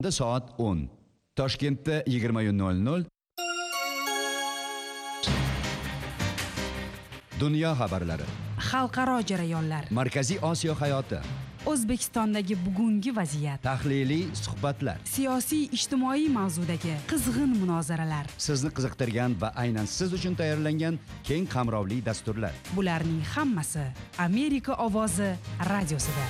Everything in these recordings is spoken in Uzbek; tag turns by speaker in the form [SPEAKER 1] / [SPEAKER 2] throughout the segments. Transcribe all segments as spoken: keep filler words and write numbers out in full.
[SPEAKER 1] Soat o'n. Toshkentda yigirma nol nol. Dunyo xabarlari.
[SPEAKER 2] Xalqaro jarayonlar.
[SPEAKER 1] Markaziy Osiyo hayoti.
[SPEAKER 2] O'zbekistondagi bugungi vaziyat.
[SPEAKER 1] Tahliliy suhbatlar.
[SPEAKER 2] Siyosiy ijtimoiy mavzudagi qizg'in munozaralar.
[SPEAKER 1] Sizni qiziqtirgan va aynan siz uchun tayyorlangan keng qamrovli dasturlar.
[SPEAKER 2] Bularning hammasi Amerika ovozi radiosida.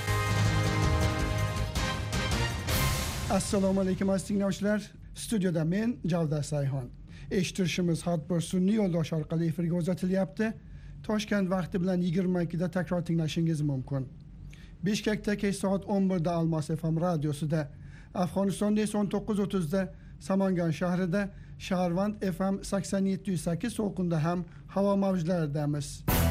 [SPEAKER 3] Assalomu alaykum aziz tinglovchilar. Studiyada men Javdat Sayxon. Eshittirishimiz har bir sun'iy yo'ldosh orqali efirga uzatilyapti. Toshkent vaqti bilan yigirma ikkida takror tinglashingiz mumkin. Bishkekda kech soat o'n birda Almos F M radiosida, Afg'onistonda esa o'n to'qqiz o'ttizda Samangan shahrida, Shaharvand F M sakson yetti nuqta sakkiz to'lqinda ham havo mavjlaridamiz.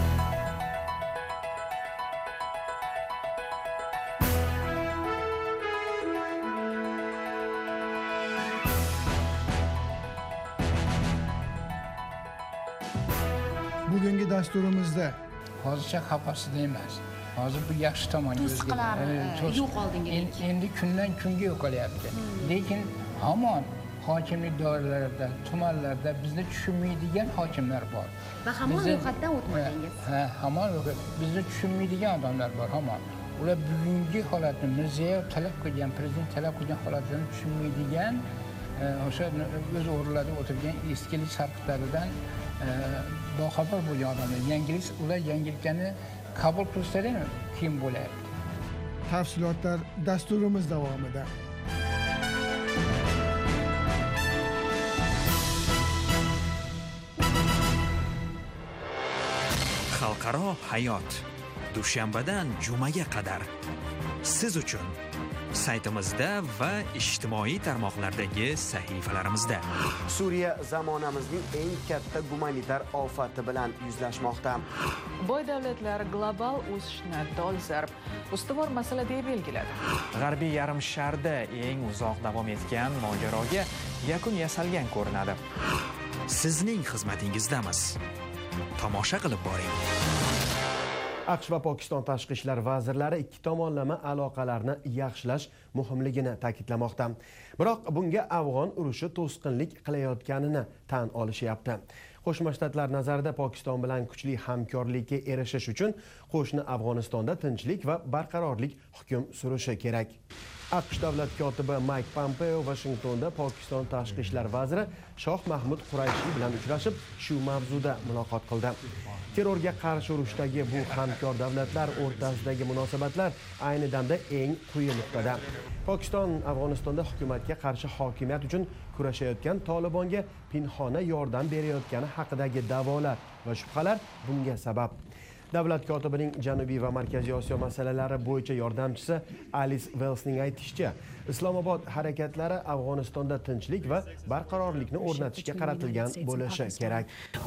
[SPEAKER 3] Bugungi dasturimizda
[SPEAKER 4] hozircha xavfsizda emas. Hozir bu yaxshi tomonga
[SPEAKER 5] o'zgardi. Yo'qoldingiz.
[SPEAKER 4] Endi kundan kunga yo'qolyapti. Lekin hamon hokimlik doiralarida, tumanlarda bizni tushunmaydigan hokimlar bor.
[SPEAKER 5] Va hamon ro'yxatdan o'tmadingiz.
[SPEAKER 4] Ha, hamon ro'yxat. Bizni tushunmaydigan odamlar bor hamon. Ular bugungi holatni Mirziyoyev talab qilgan, prezident talab qilgan holatni tushunmaydigan, o'sha o'z o'rinlarida o'tirgan eskilik sarqitlaridan boxabar bo'lgan odamlar. Yangilik, ular yangiliklarni qabul qilsalar kim bo'layapti?
[SPEAKER 3] Tafsilotlar dasturimiz davomida.
[SPEAKER 6] Xalqaro hayot. Dushanbadan jumaga qadar siz uchun saytimizda va ijtimoiy tarmoqlardagi sahifalarimizda.
[SPEAKER 7] Suriya zamonamizning eng katta gumanitar ofati bilan yuzlashmoqda.
[SPEAKER 8] Boy davlatlar global o'sishni dolzarb ustuvor masala deb belgiladi.
[SPEAKER 9] G'arbiy yarim sharda eng uzoq davom etgan mojaroga yakun yasalgan ko'rinadi.
[SPEAKER 6] Sizning xizmatingizdamiz. Tomosha qilib boring.
[SPEAKER 10] AQSh va Pokiston tashqi ishlar vazirlari ikki tomonlama aloqalarni yaxshilash muhimligini ta'kidlamoqda. Biroq bunga afg'on urushi to'sqinlik qilayotganini tan olishyapti. Qo'shma Shtatlar nazarida Pokiston bilan kuchli hamkorlikka erishish uchun qo'shni Afg'onistonda tinchlik va barqarorlik hukm surishi kerak. AQSh davlat kotibi Mike Pompeo Washingtonda Pokiston tashqi ishlar vaziri Shoh Mahmud Qurayshi bilan uchrashib, shu mavzuda muloqot qildi. Terrorga qarshi urushdagi bu hamkor davlatlar o'rtasidagi munosabatlar ayni damda eng quyi nuqtada. Pokiston Afg'onistonda hukumatga qarshi hokimiyat uchun kurashayotgan Tolibonga pinhona yordam berayotgani haqidagi da'volar va shubhalar bunga sabab. Davlat kotibining Janubiy va Markaziy Osiyo masalalari bo'yicha yordamchisi Alice Wellsning aytishicha, Islomobod harakatlari Afg'onistonda tinchlik va barqarorlikni o'rnatishga qaratilgan bo'lishi kerak.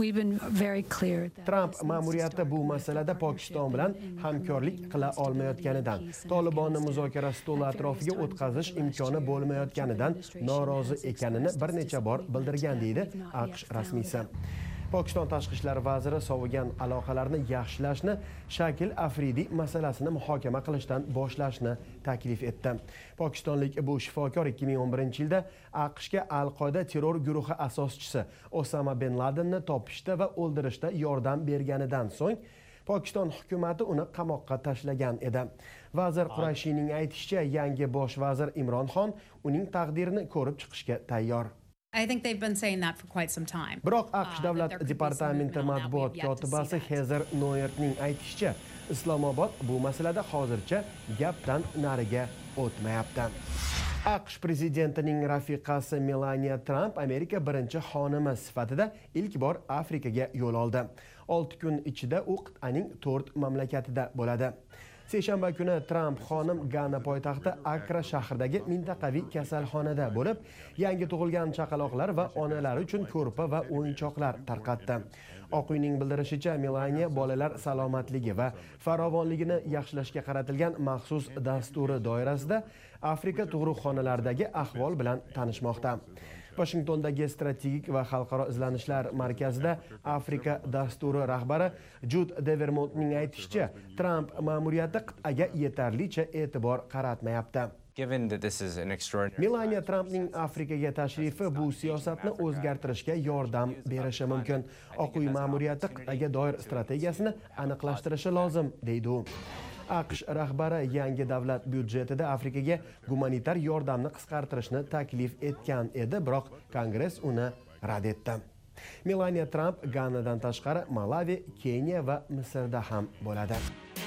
[SPEAKER 10] Trump ma'muriyati bu masalada Pokiston bilan hamkorlik qila olmayotganidan, Tolibonni muzokara stoli atrofiga o'tkazish imkoni bo'lmayotganidan norozi ekanini bir necha bor bildirgan deydi AQSh rasmiysi. Pokiston tashqi ishlar vaziri sovigan aloqalarni yaxshilashni Shakil Afridi masalasini muhokama qilishdan boshlashni taklif etdi. Pokistonlik bu shifokor ikki ming o'n birinchi yilda AQShga Al-Qoida terror guruhi asoschisi Osama bin Ladenni topishda va o'ldirishda yordam berganidan so'ng Pokiston hukumati uni qamoqqa tashlagan edi. Vazir Qurayshiyning aytishicha, yangi bosh vazir Imron Xon uning taqdirini ko'rib chiqishga tayyor.
[SPEAKER 11] I think they've been saying that for quite some time.
[SPEAKER 10] Biroq AQSh davlat departamenti matbuot kotibasi Heather Nauertning aytishicha, Islomobod bu masalada hozircha gapdan nariga o'tmayapti. AQSh prezidentining rafiqasi Melania Trump Amerika birinchi xonimi sifatida ilk bor Afrikaga yo'l oldi. olti kun ichida u qit'aning to'rt mamlakatida bo'ladi. Seshanba kuni Trump xonim Gana poytaxti Akra shahridagi mintaqaviy kasalxonada bo'lib, yangi tug'ilgan chaqaloqlar va onalari uchun ko'rpa va o'yinchoqlar tarqatdi. Oq uyning bildirishicha, Melania bolalar salomatligi va farovonligini yaxshilashga qaratilgan maxsus dasturi doirasida Afrika tug'ruqxonalaridagi ahvol bilan tanishmoqda. Washingtondagi strategik va xalqaro izlanishlar markazida Afrika dasturi rahbari Jude Devermontning aytishicha, Trump ma'muriyati qit'aga yetarlicha e'tibor qaratmayapti. Melania Trumpning Afrikaga tashrifi bu siyosatni o'zgartirishga yordam berishi mumkin. Oq uy ma'muriyati qit'aga doir strategiyasini aniqlashtirishi lozim, deydi u. AQSh rahbari yangi davlat byudjetida Afrikaga gumanitar yordamni qisqartirishni taklif etgan edi, biroq Kongress uni rad etdi. Melania Trump Ganadan tashqari Malavi, Keniya va Misrda ham bo'ladi.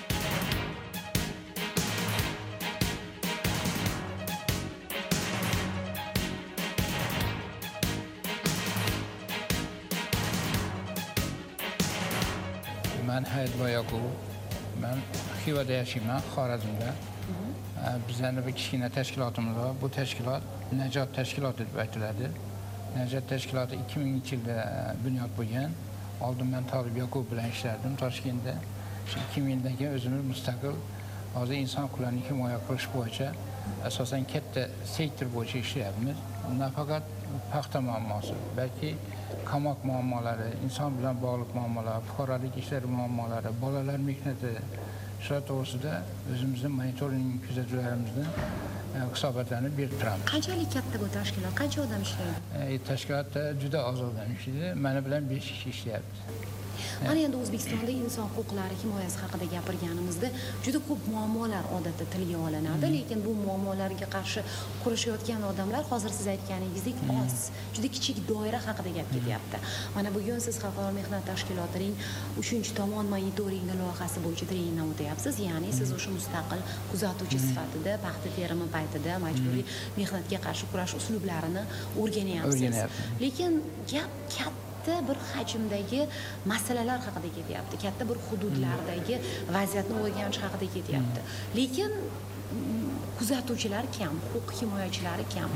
[SPEAKER 4] Men Hayit Boyaqub, men Xivada yashayman, Xorazmda. Bizning bir kichkina tashkilotimiz bor. Bu tashkilot Najot tashkiloti deb aytiladi. Najot tashkiloti ikki minginchi yilda bunyod bo'lgan. Oldin men Tolib Yoqub bilan ishlardim Toshkentda. Shu ikki ming yildan keyin o'zimiz mustaqil hozir inson huquqlarini himoya qilish bo'yicha asosan katta sektor bo'yicha ishlayapmiz. Nafaqat paxta muammosi, balki qamoq muammolari, inson bilan bog'liq muammolar, fuqarolik ishlari muammolari, bolalar mehnati shular to'g'risida o'zimizning monitoring kuzatuvlarimizni hisobotlarni berib turamiz.
[SPEAKER 5] Qanchalik katta bu tashkilot? Qancha odam ishlaydi?
[SPEAKER 4] Tashkilotda juda oz odam ishlaydi. Mana bilan besh kishi ishlayapti.
[SPEAKER 5] Mana endi O'zbekistonda inson huquqlari himoyasi haqida gapirganimizda juda ko'p muammolar odatda tilga olinadi, lekin bu muammolarga qarshi kurashayotgan odamlar hozir siz aytganingizdek oz, juda kichik doira haqida gap ketyapti. Mana bugun siz Xalqaro mehnat tashkilotining uchinchi tomon monitoringi loyihasi bo'yicha treningdan o'tyapsiz, ya'ni siz o'sha mustaqil kuzatuvchi sifatida paxta terimi paytida majburiy mehnatga qarshi kurash uslublarini o'rganyapsiz. Lekin gap katta bir hajmdagi masalalar haqida ketyapti, katta bir hududlardagi vaziyatni o'rganish haqida ketyapti. Lekin kuzatuvchilar kam, huquq himoyachilari kam.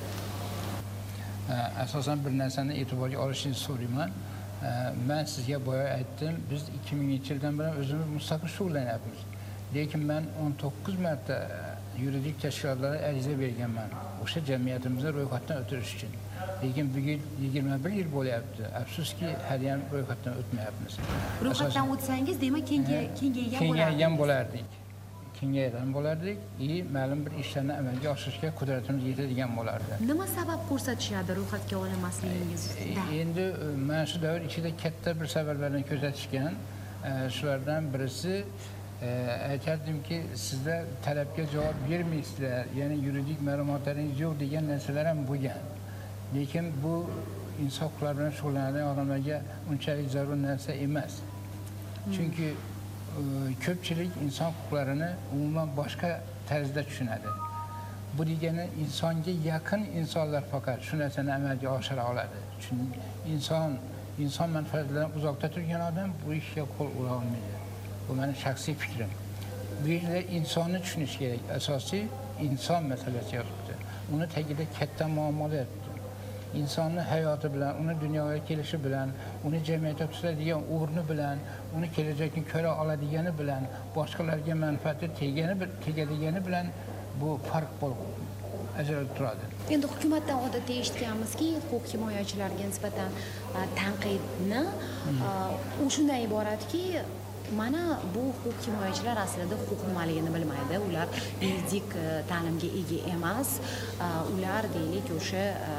[SPEAKER 4] Asosan bir narsani e'tiborga olishingizni so'rayman. Men sizga boya aytdim, biz ikki minginchi yildan beri o'zimiz mustaqil shug'ullanyapmiz. Lekin men o'n to'qqiz marta yuridik tashkilotlarga ariza berganman o'sha jamiyatimizni ro'yxatdan o'tirish uchun. Lekin bugun yigirma bir yil bo'lyapti. Afsuski hali ham ro'yxatdan o'tmayapmiz.
[SPEAKER 5] Ro'yxatdan o'tsangiz, demak,
[SPEAKER 4] kengaygan bo'lardik. Kengaygan bo'lardik, и ma'lum bir ishlarni amalga oshirishga qudratimiz yetadigan bo'lardi.
[SPEAKER 5] Nima sabab ko'rsatishadi ro'yxatga olinmasligingizda?
[SPEAKER 4] Endi mana shu davr ichida katta bir sabablarni ko'rsatishgan. Shulardan birisi aytardimki, sizlar talabga javob bermaysizlar, ya'ni yuridik ma'lumotlaringiz yo'q degan narsalar ham bo'lgan. Lekin bu inson huquqlari bilan shug'ullanadigan odamlarga unchalik zarur narsa emas. Chunki ko'pchilik inson huquqlarini umuman boshqa tarzda tushunadi. Bu degani insonga yaqin insonlar faqat shu narsani amalga oshira oladi. Chunki inson inson manfaatlaridan uzoqda turgan odam bu ishga qo'l ura olmaydi. Bu mening shaxsiy fikrim. Bu yerda insonni tushunish kerak. Asosiy inson masalasi yotibdi. Uni tagida katta muammolar yotibdi. İnsonni hayoti bilan, uni dunyoga kelishi bilan, uni jamiyatda tutadigan o'rni bilan, uni kelajakni ko'ra oladigani bilan, boshqalarga manfaati tegani tegadigani bilan bu farq bo'lib ajralib turadi.
[SPEAKER 5] Endi hukumatdan odatda eshitganmizki, huquq himoyachilariga nisbatan tanqidni u shundan iboratki, mana bu huquq himoyachilar aslida huquq nimaligini bilmaydi. Ular yuridik ta'limga ega emas. Ular deylik o'sha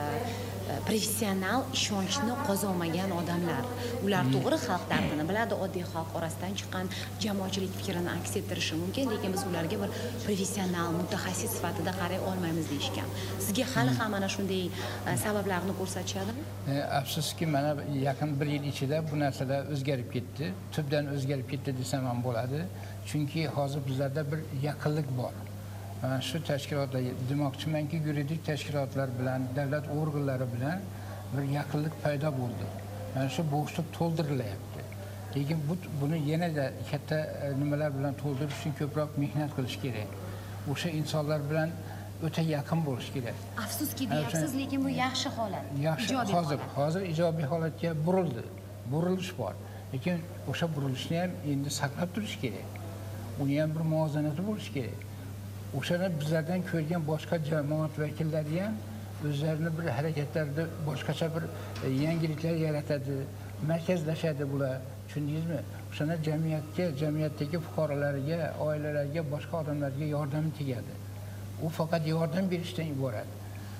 [SPEAKER 5] professional ishonchni qozonmagan odamlar. Ular to'g'ri xalq dardini biladi, oddiy xalq orasidan chiqqan jamoatchilik fikrini aks ettirishi mumkin, lekin biz ularga bir professional mutaxassis sifatida qaray olmaymiz deyishgan. Sizga hali ham mana shunday sabablarni ko'rsatishadimi?
[SPEAKER 4] Afsuski, mana yaqin bir yil ichida bu narsalar o'zgarib ketdi. Tubdan o'zgarib ketdi desam ham bo'ladi. Chunki hozir bizlarda bir yaqinlik bor. Mana shu tashkilotlar, demoqchimanki, yuridik tashkilotlar bilan, davlat organlari bilan bir yaqinlik paydo bo'ldi. Mana shu bo'shliq to'ldirilyapti. Lekin bu buni yanada katta nimalar bilan to'ldirish uchun ko'proq mehnat qilish kerak. O'sha insonlar bilan o'ta yaqin bo'lish kerak.
[SPEAKER 5] Afsuski deyapsiz, lekin bu yaxshi holat.
[SPEAKER 4] Yaxshi, hozir hozir ijobiy holatga burildi. Burilish bor. Lekin o'sha burilishni ham endi saqlab turish kerak. Uni ham bir muvozanati bo'lish kerak. O'shani bizlardan ko'rgan boshqa jamoat vakillari ham o'zlarini bir harakatlarda boshqacha bir yangiliklar yaratadi, markazlashadi bular. Tushundingizmi? O'shana jamiyatga, jamiyatdagi fuqarolarga, oilalarga, boshqa odamlarga yordam tegadi. u faqat yordam berishdan iborat.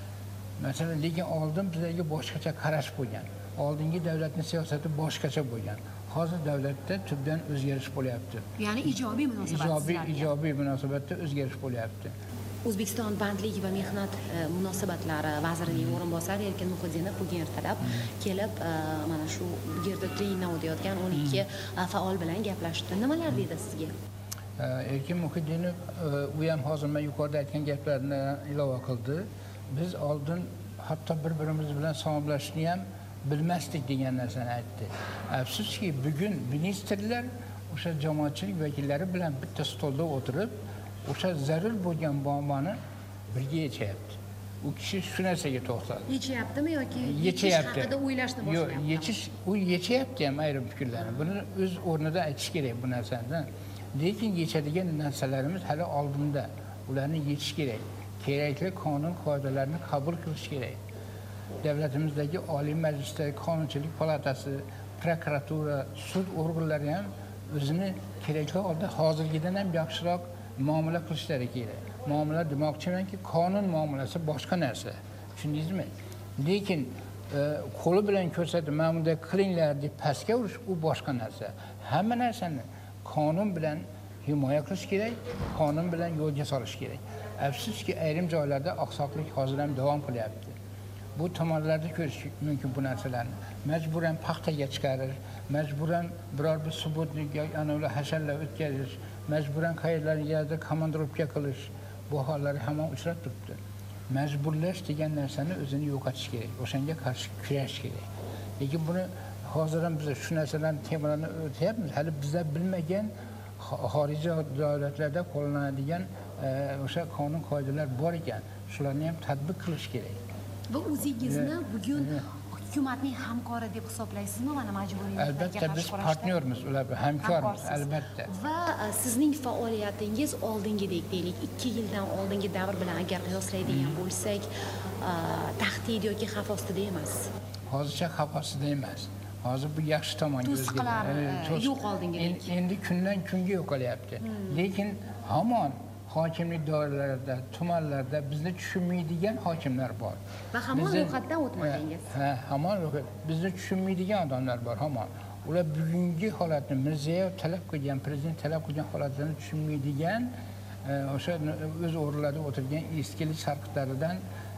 [SPEAKER 4] Masalan, lekin oldin bizlarga boshqacha qarash bo'lgan. Oldingi davlatning siyosati boshqacha bo'lgan. Hozir davlatda tubdan o'zgarish bo'lyapti.
[SPEAKER 5] Ya'ni ijobiy munosabat.
[SPEAKER 4] Ijobiy ijobiy munosabatda o'zgarish bo'lyapti.
[SPEAKER 5] O'zbekiston bandlik va mehnat munosabatlari vazirining o'rinbosari Erkin Muhiddinov bugun ertalab kelib mana shu bu yerda treningdan o'tayotgan o'n ikki faol bilan gaplashdi. Nimalar dedi sizga?
[SPEAKER 4] Erkin Muhiddinov u ham hozir men yuqorida aytgan gaplarni ilova qildi. Biz oldin hatto bir-birimiz bilan salomlashishni ham bilmasdik degan narsani aytdi. Afsuski bugun ministrlar o'sha jamoatchilik vakillari bilan bitta stolda o'tirib, o'sha zarur bo'lgan muammoni birga yechyapti. U kishi shu narsaga to'xtaldi.
[SPEAKER 5] Yechyaptimi yoki
[SPEAKER 4] yechish
[SPEAKER 5] haqida o'ylashni boshlayapti?
[SPEAKER 4] Yo'q, yechish, u yechyapti ham ayrim fikrlarni. Buni o'z o'rnida aytish kerak bu narsani. Lekin yechadigan narsalarimiz hali oldinda. Ularni yechish kerak. Kerakli qonun qoidalarini qabul qilish kerak. Davlatimizdagi Oliy Majlisdagi Qonunchilik palatasi, prokuratura, sud organlari ham o'zini kerakli holda hozirgidan ham yaxshiroq muomala qilishlari kerak. Muomala demoqchimanki, qonun muomalasi boshqa narsa. Tushundingizmi? Lekin qo'li bilan ko'rsatib, mana bunday qilinglar deb pastga urish u boshqa narsa. Hamma narsani qonun bilan himoya qilish kerak, qonun bilan yo'lga solish kerak. Afsuski ayrim joylarda oqsoqlik hozir ham davom qilyapti. Bu tomonlarda ko'rish mumkin bu narsalarni. Majburan paxtaga chiqarish, majburan biror bir subotlikka anolar hasharlar o'tkazish, majburan qayerlarga komandirovka qilish, bu hollar hamon uchrab turibdi. Majburlash degan narsani o'zini yo'qotish kerak, o'shanga qarshi kurashish kerak. Lekin buni hozir ham biz shu narsalarni temalarni o'tyapmiz. Hali bizlar bilmagan xorijiy davlatlarda qo'llanadigan o'sha qonun qoidalar bor ekan. Shularni ham tatbiq qilish kerak.
[SPEAKER 5] Va o'zingizni bugun hukumatning hamkori deb hisoblaysizmi mana majburiy mehnatga qarshi
[SPEAKER 4] kurashda? Albatta biz partnyormiz, ular hamkormiz, albatta.
[SPEAKER 5] Va sizning faoliyatingiz oldingidek deylik, ikki yildan oldingi davr bilan agar qiyoslaydigan bo'lsak, tahdid yoki xavf ostida emas.
[SPEAKER 4] Hozircha xavf ostida emas. Hozir bu yaxshi tomonga
[SPEAKER 5] o'zgardi. Yo'q oldingidek.
[SPEAKER 4] Endi kundan kunga yo'qolyapti. Lekin hamon hokimlik doiralarida, tumanlarda bizni tushunmaydigan hokimlar bor.
[SPEAKER 5] Va hamon ro'yxatdan o'tmadingiz.
[SPEAKER 4] Ha, hamon ro'yxat. Bizni tushunmaydigan odamlar bor hamon. Ular bugungi holatni Mirziyoyev talab qilgan, prezident talab qilgan holatlarni tushunmaydigan, o'sha o'z o'rinlarida o'tirgan eskilik sarqitlaridan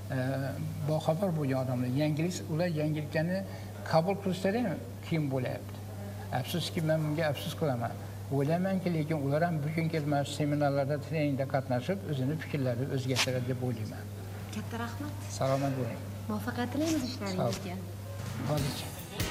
[SPEAKER 4] boxabar bo'lgan odamlar. Yangilik, ular yangiliklarni qabul qilishlari ham qiyin bo'lyapti. Afsuski men bunga afsus qilaman. O'ylaymanki, lekin ular ham bugun kelmas seminarlarda, treningda qatnashib, o'zini fikrlarini o'zgartiradi deb o'ylayman.
[SPEAKER 5] Katta rahmat.
[SPEAKER 4] Salomat bo'ling.
[SPEAKER 5] Muvaffaqiyat tilaymiz ishlaringizga.
[SPEAKER 4] Hozircha.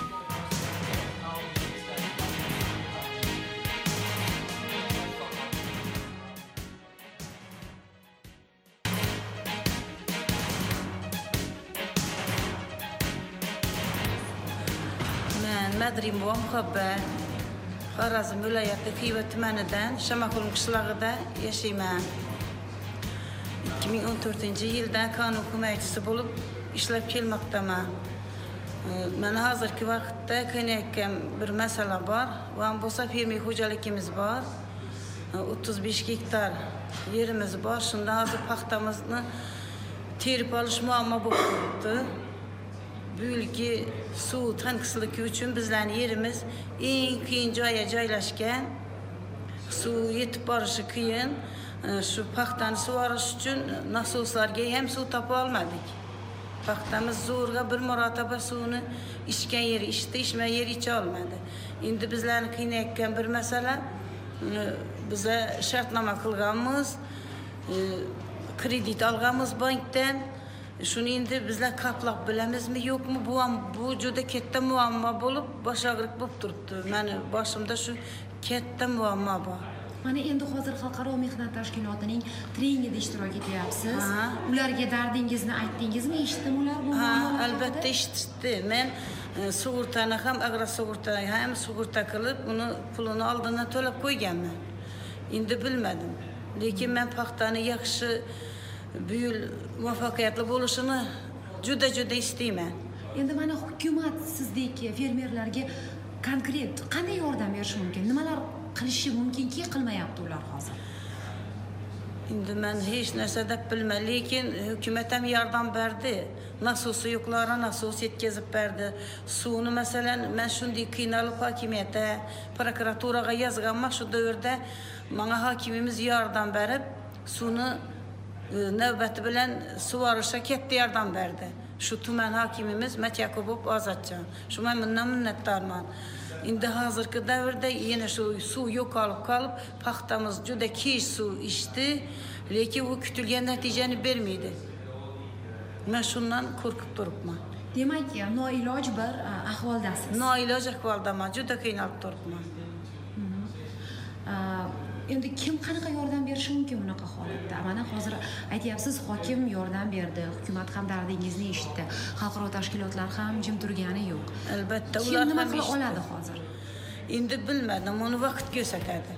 [SPEAKER 12] Men Madrim Muhabbat Xorazm viloyati Xiva tumanidan Shamaxon qishlog'ida yashayman. ikki ming o'n to'rtinchi yildan qonun ko'makchisi bo'lib ishlab kelmoqdaman. Mana hozirgi vaqtda qiynayotgan bir masala bor. Va bo'lsa fermer xo'jaligimiz bor. o'ttiz besh gektar yerimiz bor. Shunda hozir paxtamizni terib olish muammo bo'lib turibdi. Bu yilgi suv tanqisligi uchun bizlarning yerimiz eng qiyin joyga joylashgan. Suv yetib borishi qiyin. Shu paxtani sug'orish uchun nasoslarga ham suv topa olmadik. Paxtamiz zo'rg'a bir marotaba suvni ichgan yeri ichdi, ichmagan yeri icha olmadi. Endi bizlarni qiynayotgan bir masala, biza shartnoma qilganmiz, kredit olganmiz bankdan. Shuni endi bizlar qaplab bilamizmi, yo'qmi? Bu ham bu juda katta muammo bo'lib, bosh og'riq bo'lib turibdi. Meni boshimda shu katta muammo bor.
[SPEAKER 5] Mana endi hozir Xalqaro mehnat tashkilotining treningida ishtirok etyapsiz. Ularga dardingizni aytdingizmi? Eshitdim ular bu muammolarni?
[SPEAKER 12] Ha, albatta eshitdi. Men sug'urtani ham, agrosug'urtani ham sug'urta qilib, uni pulini oldindan to'lab qo'yganman. Endi bilmadim. Lekin men paxtani yaxshi bu yil muvaffaqiyatli bo'lishini juda-juda istayman.
[SPEAKER 5] Endi mana hukumat sizdek fermerlarga konkret qanday yordam berishi mumkin? Nimalar qilishi mumkinki, qilmayapti ular hozir?
[SPEAKER 12] Endi men hech narsa deb bilmayman, lekin hukumat ham yordam berdi. Nasosi yo'qlara nasos yetkazib berdi. Suvni masalan, men shunday qiynalib hokimiyatga, prokuraturaga yozganman shu davrda, menga hokimimiz yordam berib, suvni navbati bilan sug'orishga katta yordam berdi. Shu tuman hokimimiz Matyakubov Ozodjon. Shu men bundan minnatdorman. Endi hozirgi davrda yana shu suv yo'qolib qolib, paxtamiz juda kech suv ichdi, lekin u kutilgan natijani bermaydi. Men shundan qo'rqib turibman.
[SPEAKER 5] Demak, noiloj bir ahvoldasiz.
[SPEAKER 12] Noiloj ahvoldaman, juda qiynalib turibman.
[SPEAKER 5] Endi kim qanaqa yordam berishi mumkin bunaqa holatda? Mana hozir aytyapsiz, hokim yordam berdi, hukumat ham dardingizni eshitdi, xalqaro tashkilotlar ham jim turgani yo'q.
[SPEAKER 12] Albatta, ular ham
[SPEAKER 5] nima qila oladi hozir?
[SPEAKER 12] Endi bilmadim, uni vaqt ko'rsatadi.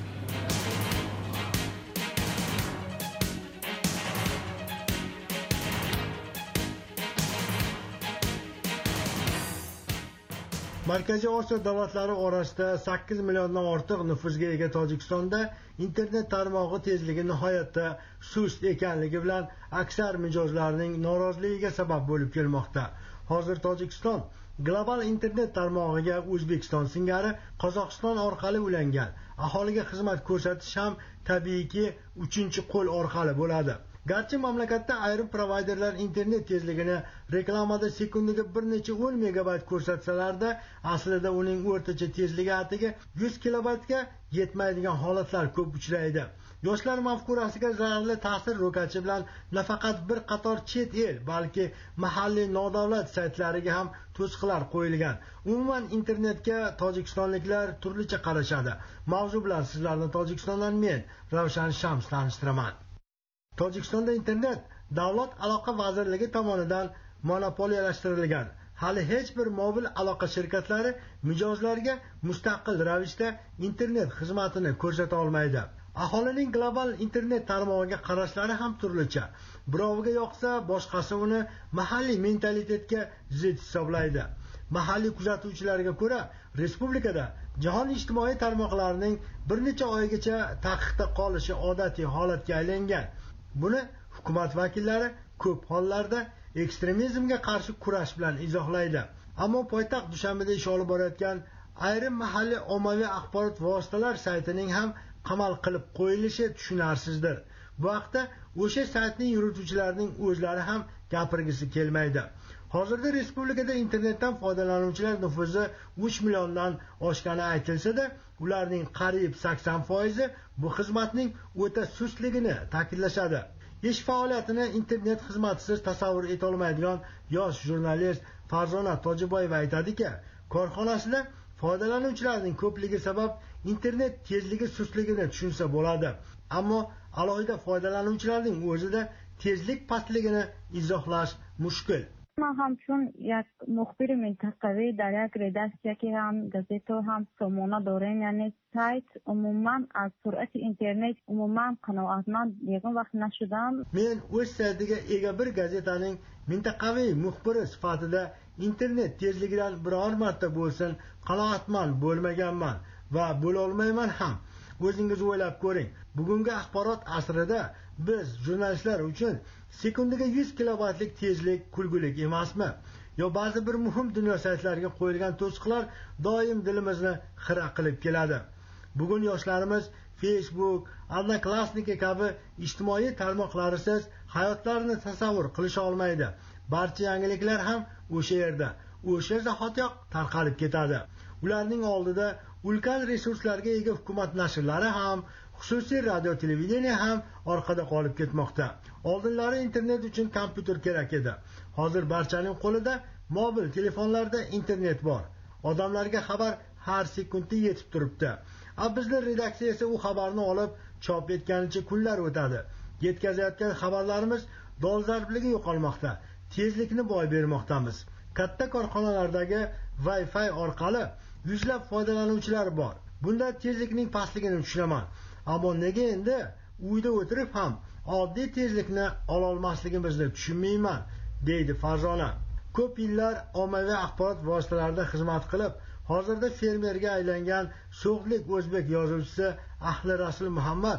[SPEAKER 13] Markaziy Osiyo davlatlari orasida sakkiz milliondan ortiq nufuzga ega Tojikistonda internet tarmog'i tezligi nihoyatda sust ekanligi bilan aksar mijozlarning noroziligiga sabab bo'lib kelmoqda. Hozir Tojikiston global internet tarmog'iga O'zbekiston singari Qozog'iston orqali ulangan. Aholiga xizmat ko'rsatish ham tabiiyki uchinchi qo'l orqali bo'ladi. Garchi mamlakatda ayrim provayderlar internet tezligini reklamada sekundiga bir necha o'n megabayt ko'rsatsalarda, aslida uning o'rtacha tezligi atiga yuz kilobaytga yetmaydigan holatlar ko'p uchraydi. Yoshlar mafkurasiga zararli ta'sir ro'kachi bilan nafaqat bir qator chet el, balki mahalliy nodavlat saytlariga ham to'siqlar qo'yilgan. Umuman internetga tojikistonliklar turlicha qarashadi. Mavzu bilan sizlarni Tojikistondan men Ravshan Shams tanishtiraman. Tojikistonda internet Davlat aloqa vazirligi tomonidan monopoliyalashtirilgan. Hali hech bir mobil aloqa shirkatlari mijozlarga mustaqil ravishda internet xizmatini ko'rsata olmaydi. Aholining global internet tarmog'iga qarashlari ham turlicha. Biroviga yoqsa, boshqasi uni mahalliy mentalitetga zid hisoblaydi. Mahalliy kuzatuvchilarga ko'ra, respublikada jahon ijtimoiy tarmoqlarining bir necha oygacha taqiqda qolishi odatiy holatga aylangan. Buni hukumat vakillari ko'p hollarda ekstremizmga qarshi kurash bilan izohlaydi. Ammo poytaxt Dushanbeda ish olib borayotgan ayrim mahalliy ommaviy axborot vositalar saytining ham qamal qilib qo'yilishi tushunarsizdir. Bu haqda o'sha saytning yurituvchilarining o'zlari ham gapirgisi kelmaydi. Hozirda respublikada internetdan foydalanuvchilar nufuzi uch milliondan oshgani aytilsa-da, ularning qariyb sakson foizi bu xizmatning o'ta sustligini ta'kidlashadi. Ish faoliyatini internet xizmatisiz tasavvur eta olmaydigan yosh jurnalist Farzona Tojiboyeva aytadiki, korxonasida foydalanuvchilarning ko'pligi sabab internet tezligi sustligini tushunsa bo'ladi. Ammo alohida foydalanuvchilarning o'zida tezlik pastligini izohlash mushkul.
[SPEAKER 14] من همچون یک مخبر منطقوی در یک ردکسیا که هم گازت و هم سامانه داریم، یعنی سایت عموما از سرعت اینترنت عموما قناعتمند یگان وقت نشدم.
[SPEAKER 13] Men o'z saytiga ega bir gazetaning mintaqaviy muxbiri sifatida internet tezligidan biror marta bo'lsin qanoatmand bo'lmaganman va bo'la olmayman ham. O'zingiz o'ylab ko'ring. Bugungi axborot asrida biz jurnalistlar uchun sekundiga yuz kilobaytlik tezlik kulgulik emasmi? Yo ba'zi bir muhim dunyo saytlariga qo'yilgan to'siqlar doim dilimizni xira qilib keladi. Bugun yoshlarimiz Facebook, Odnoklassniki kabi ijtimoiy tarmoqlarisiz hayotlarini tasavvur qilisha olmaydi. Barcha yangiliklar ham o'sha yerda, o'sha zahotiyoq tarqalib ketadi. Ularning oldida ulkan resurslarga ega hukumat nashrlari ham, xususiy radio televideniya ham orqada qolib ketmoqda. Oldinlari internet uchun kompyuter kerak edi. Hozir barchaning qo'lida mobil telefonlarda internet bor. Odamlarga xabar har sekundda yetib turibdi. A bizning redaksiya esa u xabarni olib chop etganicha kunlar o'tadi. Yetkazayotgan xabarlarimiz dolzarbligi yo'qolmoqda. Tezlikni boy bermoqdamiz. Katta korxonalardagi Wi-Fi orqali yuzlab foydalanuvchilar bor. Bunda tezlikning pastligini tushunaman. Ammo nega endi uyda o'tirib ham oddiy tezlikni ola olmasligimizni tushunmayman, deydi Farzona. Ko'p yillar ommaviy axborot vositalarida xizmat qilib, hozirda fermerga aylangan so'g'lik o'zbek yozuvchisi Ahli Rasul Muhammad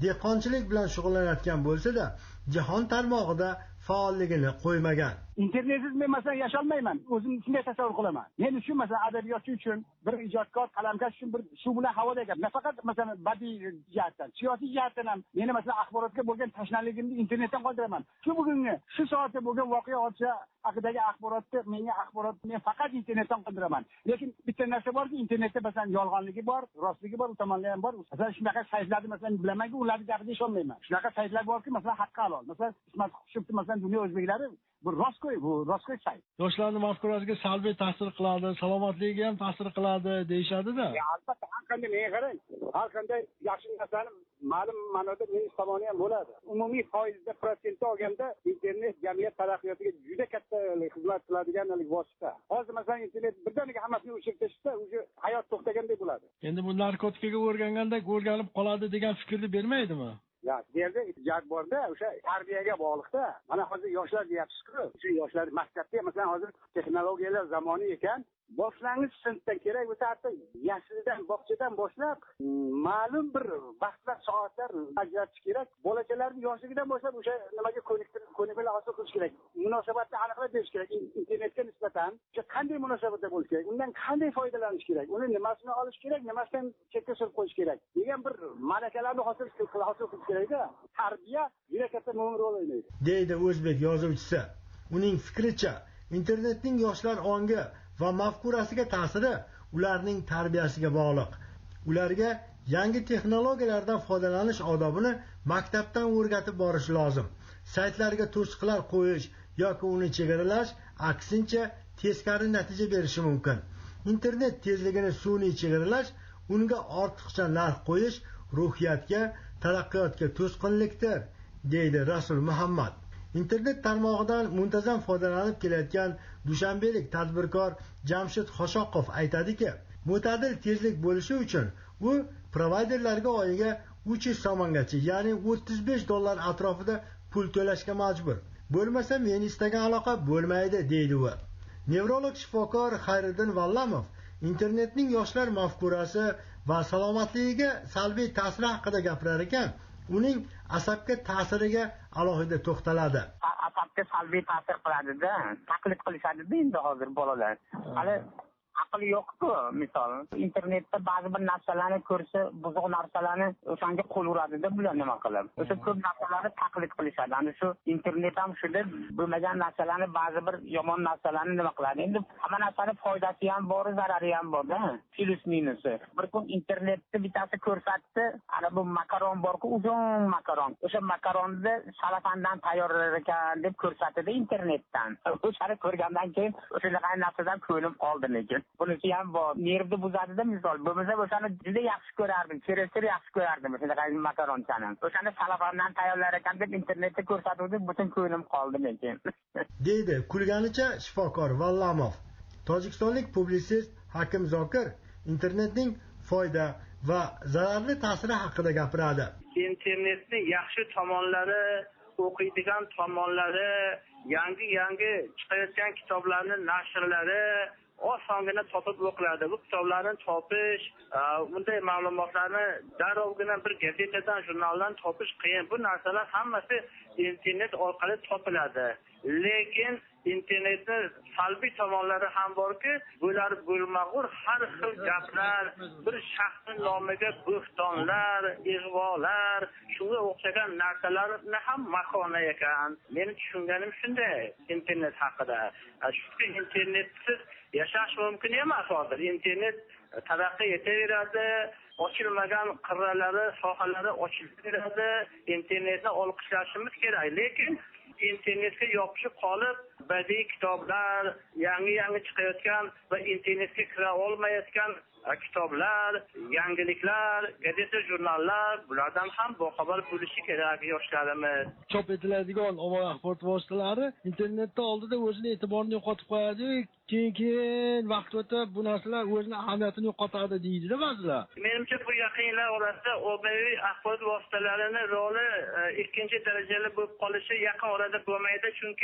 [SPEAKER 13] dehqonchilik bilan shug'ullanayotgan bo'lsa-da, jahon tarmog'ida faolligini qo'ymagan.
[SPEAKER 15] Internetsiz men masalan yasholmayman. O'zim shunday tasavvur qilaman. Men uchun masalan adabiyotchi uchun, bir ijodkor, qalamkash uchun bir shu bilan havoda ekan. Nafaqat masalan badiiy jihatdan, siyosiy jihatdan ham meni masalan axborotga bo'lgan tashnaligimni internetdan qoldiraman. Shu bugungi, shu soatda bo'lgan voqea hodisa haqidagi axborotni menga axborot men faqat internetdan qoldiraman. Lekin bitta narsa borki, internetda masalan yolg'onligi bor, rostligi bor, u tomonlari ham bor. Masalan shunaqa saytlarni masalan bilamanki, ularni gapiga ishonmayman. Shunaqa saytlar borki, masalan haqqi halol. Masalan Ismat Xushubni masalan dunyo o'zbeklari bu rostgo'y, bu rostgo'y sayt.
[SPEAKER 16] Yoshlarni mafkurasiga salbiy ta'sir qiladi, salomatligiga ham ta'sir qiladi deyshadi-da.
[SPEAKER 15] Albatta, har qanday menga qarang, har qanday yaxshi narsani ma'lum ma'noda minus tomoni ham bo'ladi. Umumiy foizda protsentni olganda internet jamiyat taraqqiyotiga juda katta xizmat qiladigan vosita. Hozir masalan internet birdaniga hammasini o'chirib tashlasa, o'sha hayot to'xtagandek bo'ladi.
[SPEAKER 16] Endi bu narkotikaga o'rgangandek o'rganib qoladi degan fikrni bermaydimi?
[SPEAKER 15] Ya, yerda ijod borda, o'sha tarbiyaga bog'liqda. Mana hozir yoshlar deyapsiz-ku, shu yoshlar maktabda masalan hozir texnologiyalar zamoni ekan, boshlang'ich sinfdan kerak bo'lsa, hatto yashildan, bog'chadan boshlab ma'lum bir vaqtlar, soatlar ajratish kerak. Bolachalarni yoshligidan boshlab o'sha nimaga ko'niktirib, ko'nikmalar hosil qilish kerak. Munosabatni aniqlab berish kerak. Internetga nisbatan o'sha qanday munosabatda bo'lish kerak, undan qanday foydalanish kerak, uni nimasini olish kerak, nimasidan chetga surib qo'yish kerak degan bir malakalarni hosil qilish hosil qilish kerak-da. Tarbiya juda katta muhim rol o'ynaydi,
[SPEAKER 13] deydi o'zbek yozuvchisi. Uning fikricha, internetning yoshlar ongi va mafkurasiga ta'siri ularning tarbiyasiga bog'liq. Ularga yangi texnologiyalardan foydalanish odobini maktabdan o'rgatib borish lozim. Saytlarga to'siqlar qo'yish yoki uni chegaralash aksincha teskari natija berishi mumkin. Internet tezligini sun'iy chegaralash, unga ortiqcha narx qo'yish ruhiyatga, taraqqiyotga to'sqinlikdir, deydi Rasul Muhammad. Internet tarmog'idan muntazam foydalanib kelayotgan dushanbelik tadbirkor Jamshid Xoshoqov aytadiki, mo'tadil tezlik bo'lishi uchun u provayderlarga oyiga uch yuz so'mgacha, ya'ni o'ttiz besh dollar atrofida pul to'lashga majbur. Bo'lmasa men istagan aloqa bo'lmaydi, deydi u. Nevrolog shifokor Xayriddin Vallamov internetning yoshlar mafkurasi va salomatligiga salbiy ta'siri haqida gapirar ekan, uning asabga ta'siriga alohida to'xtaladi.
[SPEAKER 17] Asabga salbiy ta'sir qiladi-da, taqlid qilishadi-da endi hozir bolalar. Hali aqli yo'q-ku, misol internetda ba'zi bir narsalarni ko'rsa, buzuq narsalarni o'shanga qo'l uradi-da, bular nima qilib. O'sha ko'p narsalarni taqlid qilishadi. Ana shu internet ham shunday bo'lmagan narsalarni, ba'zi bir yomon narsalarni nima qiladi. Endi hamma narsaning foydasi ham bor, zarari ham bor-da, plus minusi. Bir kun internetda bittasi ko'rsatdi, ana bu makaron bor-ku, uzun makaron. O'sha makaronni salafandan tayyorlar ekan deb ko'rsatdi internetdan. O'shani ko'rgandan keyin o'sha narsadan ko'nglim qoldi lekin. Bunisi ham bor. Nervni buzadi-da, misol. Bo'lmasa o'shani juda yaxshi ko'rardim, kerakli yaxshi ko'rardim o'sha makaronchani. O'shani salafandan tayyorlar ekan deb internetda ko'rsatuvdi, butun ko'nglim qoldi lekin.
[SPEAKER 13] deydi kulganicha shifokor Vallamov. Tojikistonlik publitsist Hakim Zokir internetning foyda va zararli ta'siri haqida gapiradi.
[SPEAKER 18] Internetning yaxshi tomonlari, o'qiydigan tomonlari, yangi-yangi chiqayotgan kitoblarning nashrlari osongina topib o'qiladi. Bu kitoblarni topish, bunday ma'lumotlarni darrovgina bir gazetadan, jurnaldan topish qiyin. Bu narsalar hammasi internet orqali topiladi. Lekin internetni salbiy tomonlari ham borki, bular bo'lmag'ur har xil gaplar, bir shaxsning nomiga bo'xtonlar, ig'volar, shunga o'xshagan narsalarni ham makona ekan. Meni tushunganim shunday internet haqida. Chunki internetsiz yashash mumkin emas hozir. Internet taraqqiy etaveradi, ochilmagan qirralari, sohalari ochilib beradi. Internetni olqishlashimiz kerak, lekin internetga yopishib qolib, badiiy kitoblar, yangi-yangi chiqayotgan va internetga kira olmayotgan kitoblar, yangiliklar, gazeta, jurnallar, bulardan ham boxabar bo'lishi kerak yoshlarimiz.
[SPEAKER 16] Chop etiladigan ommaviy axborot vositalari internetda oldida o'zini e'tiborini yo'qotib qo'yadi, keyin vaqt o'tib bu narsalar o'zini ahamiyatini yo'qotadi deydi-da ba'zilar.
[SPEAKER 18] Menimcha bu yaqinlar orasida ommaviy axborot vositalarini roli ikkinchi darajali bo'lib qolishi yaqin orada bo'lmaydi, chunki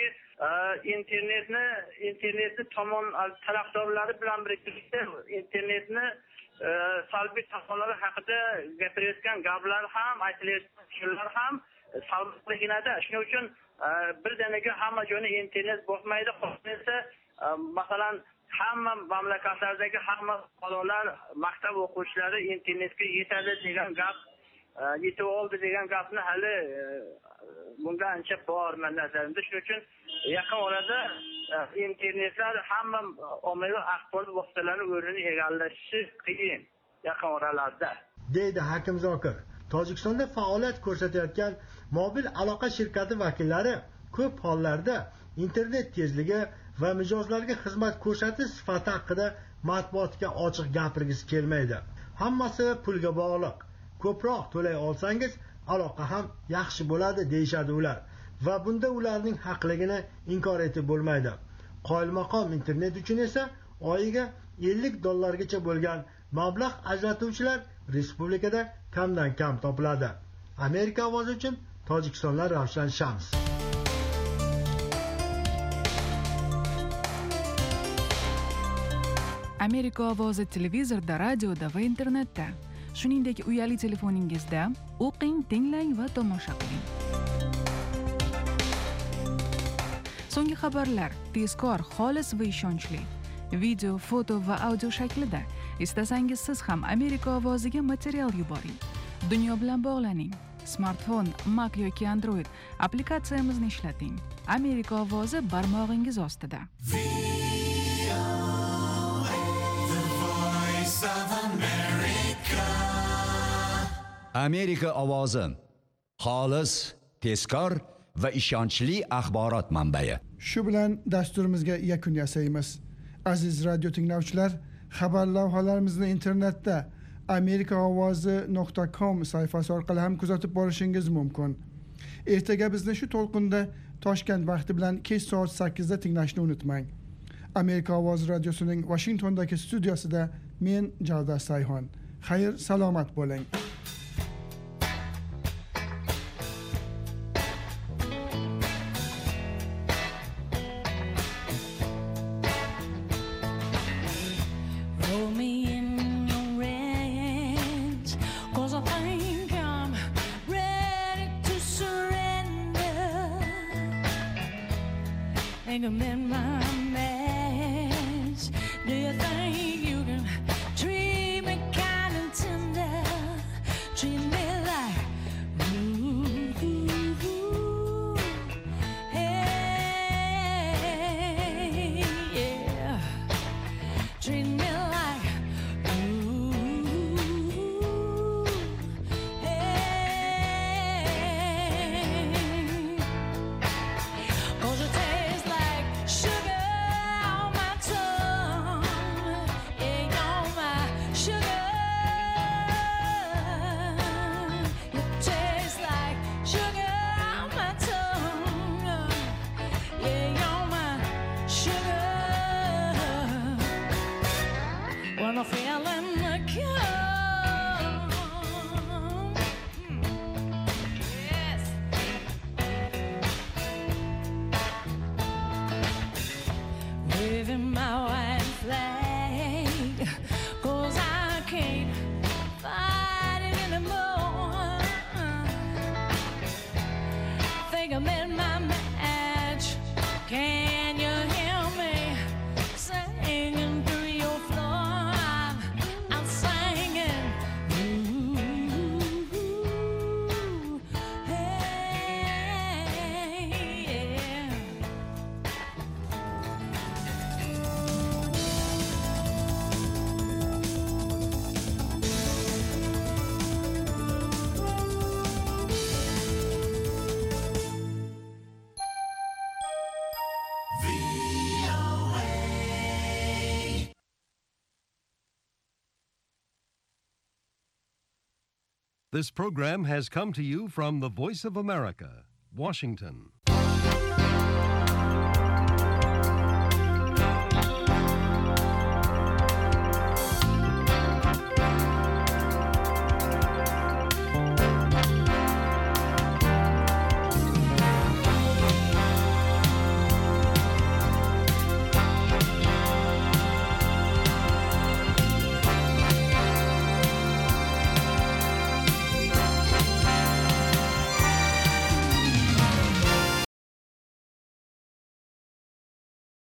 [SPEAKER 18] internetni internetni tomon tarafdorlari bilan birgalikda internetni e, salbiy tomonlari haqida gapirayotgan gaplar ham, aytilayotgan fikrlar ham salbiyligida. Shuning uchun e, birdaniga hamma joyni internet bosmaydi. Qolsa e, masalan hamma mamlakatlardagi hamma bolalar, maktab o'quvchilari internetga yetadi degan gap, e, yetib oldi degan gapni hali e, bunga ancha bor men nazarimda. Shuning uchun yaqin orada internetlar hamma ommaviy axborot vositalarining o'rnini egallashi qiyin yaqin oralarda,
[SPEAKER 13] deydi Hakim Zokir. Tojikistonda faoliyat ko'rsatayotgan mobil aloqa shirkati vakillari ko'p hollarda internet tezligi va mijozlarga xizmat ko'rsatish sifati haqida matbuotga ochiq gapirgisi kelmaydi. Hammasi pulga bog'liq. Ko'proq to'lay olsangiz aloqa ham yaxshi bo'ladi deyshadi ular va bunda ularning haqligini inkor etib bo'lmaydi. Qoyilmaqom internet uchun esa oyiga ellik dollargacha bo'lgan mablag' ajratuvchilar respublikada kamdan kam topiladi. Amerika ovozi uchun Tojikistondan Ravshan Shams.
[SPEAKER 2] Amerika ovozi televizorda, radioda va internetda, shuningdek uyali telefoningizda o'qing, tinglang va tomosha qiling. So'nggi xabarlar tezkor, xolis va ishonchli. Video, foto va audio shaklida. Istasangiz siz ham Amerika ovoziga material yuboring. Dunyo bilan bog'laning. Smartfon, Mac yoki Android applikatsiyamizni ishlating. Amerika ovozi barmog'ingiz ostida.
[SPEAKER 1] Amerika ovozi xolis, tezkor va ishonchli axborot manbai.
[SPEAKER 3] Shu bilan dasturimizga yakun yasaymiz. Aziz radio tinglovchilar, xabar lavhalarimizni internetda amerika ovozi nuqta com sayfasi orqali ham kuzatib borishingiz mumkin. Ertaga bizni shu to'lqinda Toshkent vaqti bilan kech soat sakkizda tinglashni unutmang. Amerika ovozi radiosining Washingtondagi studiyasida men Javdar Sayhon. Xayr, salomat bo'ling.
[SPEAKER 19] This program has come to you from the Voice of America, Washington.